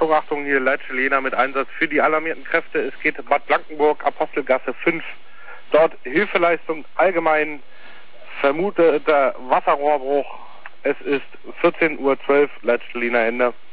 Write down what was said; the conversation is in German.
Achtung, Achtung, hier Leitstelle Jena mit Einsatz für die alarmierten Kräfte. Es geht Bad Blankenburg, Apostelgasse 5. Dort Hilfeleistung allgemein, vermuteter Wasserrohrbruch. Es ist 14:12 Uhr, Leitstelle Jena Ende.